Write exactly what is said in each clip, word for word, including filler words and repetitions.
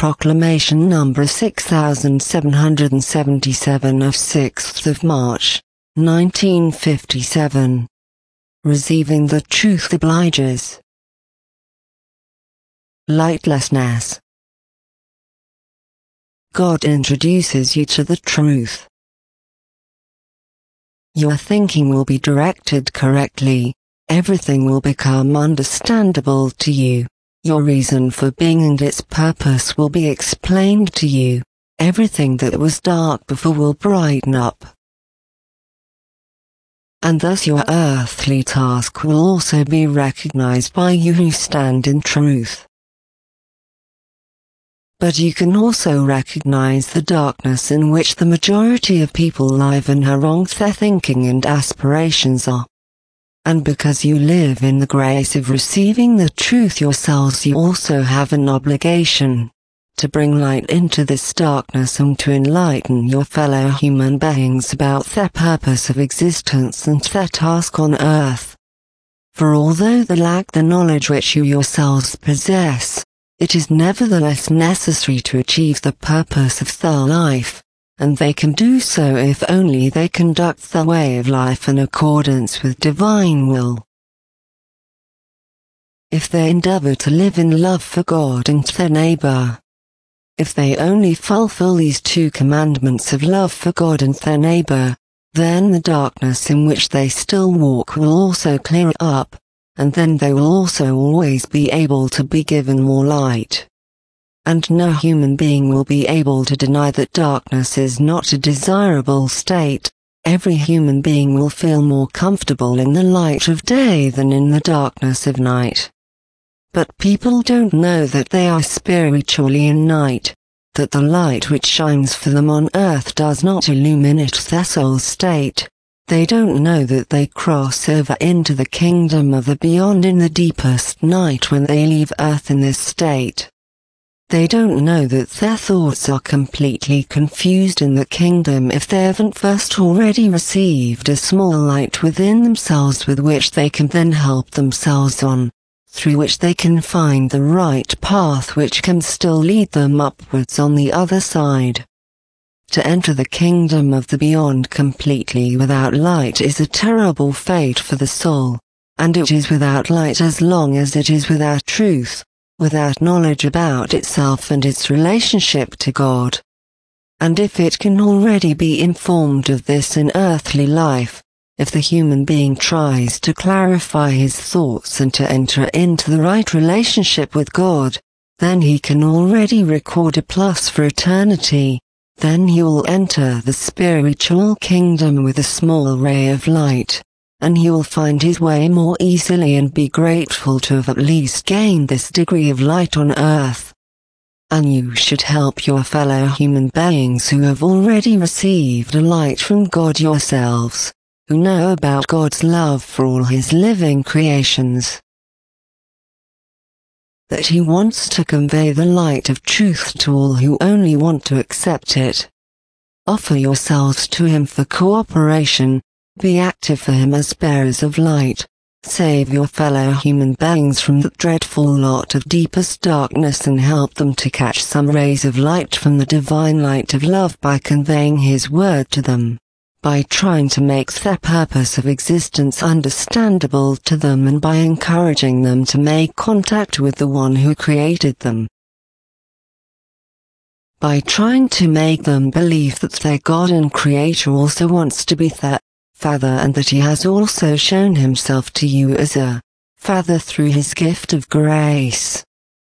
Proclamation number six thousand seven hundred seventy-seven of sixth of March, nineteen fifty-seven. Receiving the truth obliges. Lightlessness. God introduces you to the truth. Your thinking will be directed correctly, everything will become understandable to you, your reason for being and its purpose will be explained to you, everything that was dark before will brighten up. And thus your earthly task will also be recognized by you who stand in truth. But you can also recognize the darkness in which the majority of people live in how wrong their thinking and aspirations are. And because you live in the grace of receiving the truth yourselves, you also have an obligation to bring light into this darkness and to enlighten your fellow human beings about their purpose of existence and their task on earth. For although they lack the knowledge which you yourselves possess, it is nevertheless necessary to achieve the purpose of their life, and they can do so if only they conduct their way of life in accordance with divine will. If they endeavor to live in love for God and their neighbor, if they only fulfill these two commandments of love for God and their neighbor, then the darkness in which they still walk will also clear up, and then they will also always be able to be given more light. And no human being will be able to deny that darkness is not a desirable state. Every human being will feel more comfortable in the light of day than in the darkness of night. But people don't know that they are spiritually in night, that the light which shines for them on earth does not illuminate their soul state. They don't know that they cross over into the kingdom of the beyond in the deepest night when they leave earth in this state. They don't know that their thoughts are completely confused in the kingdom if they haven't first already received a small light within themselves with which they can then help themselves on, through which they can find the right path which can still lead them upwards on the other side. To enter the kingdom of the beyond completely without light is a terrible fate for the soul, and it is without light as long as it is without truth, without knowledge about itself and its relationship to God. And if it can already be informed of this in earthly life, if the human being tries to clarify his thoughts and to enter into the right relationship with God, then he can already record a plus for eternity. Then he will enter the spiritual kingdom with a small ray of light, and he will find his way more easily and be grateful to have at least gained this degree of light on earth. And you should help your fellow human beings who have already received a light from God yourselves, who know about God's love for all his living creations. That he wants to convey the light of truth to all who only want to accept it. Offer yourselves to him for cooperation, be active for him as bearers of light, save your fellow human beings from the dreadful lot of deepest darkness and help them to catch some rays of light from the divine light of love by conveying his word to them, by trying to make their purpose of existence understandable to them and by encouraging them to make contact with the one who created them. By trying to make them believe that their God and Creator also wants to be their Father and that he has also shown himself to you as a Father through his gift of grace.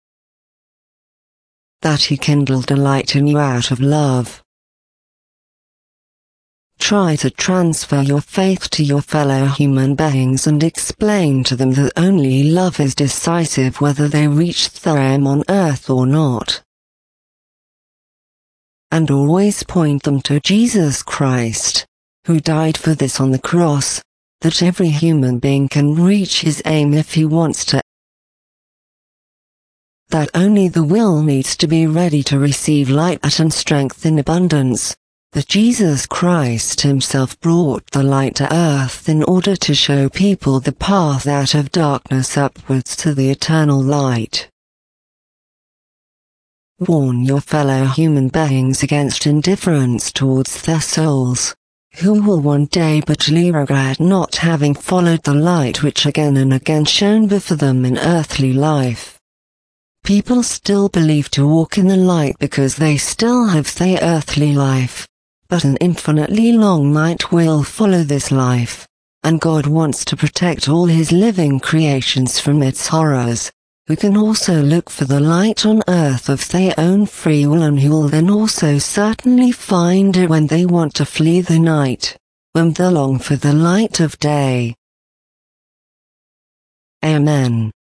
That he kindled a light in you out of love. Try to transfer your faith to your fellow human beings and explain to them that only love is decisive whether they reach their aim on earth or not. And always point them to Jesus Christ, who died for this on the cross, that every human being can reach his aim if he wants to. That only the will needs to be ready to receive light and strength in abundance. That Jesus Christ himself brought the light to earth in order to show people the path out of darkness upwards to the eternal light. Warn your fellow human beings against indifference towards their souls, who will one day bitterly regret not having followed the light which again and again shone before them in earthly life. People still believe to walk in the light because they still have their earthly life, but an infinitely long night will follow this life, and God wants to protect all his living creations from its horrors, who can also look for the light on earth of their own free will, and who will then also certainly find it when they want to flee the night, when they long for the light of day. Amen.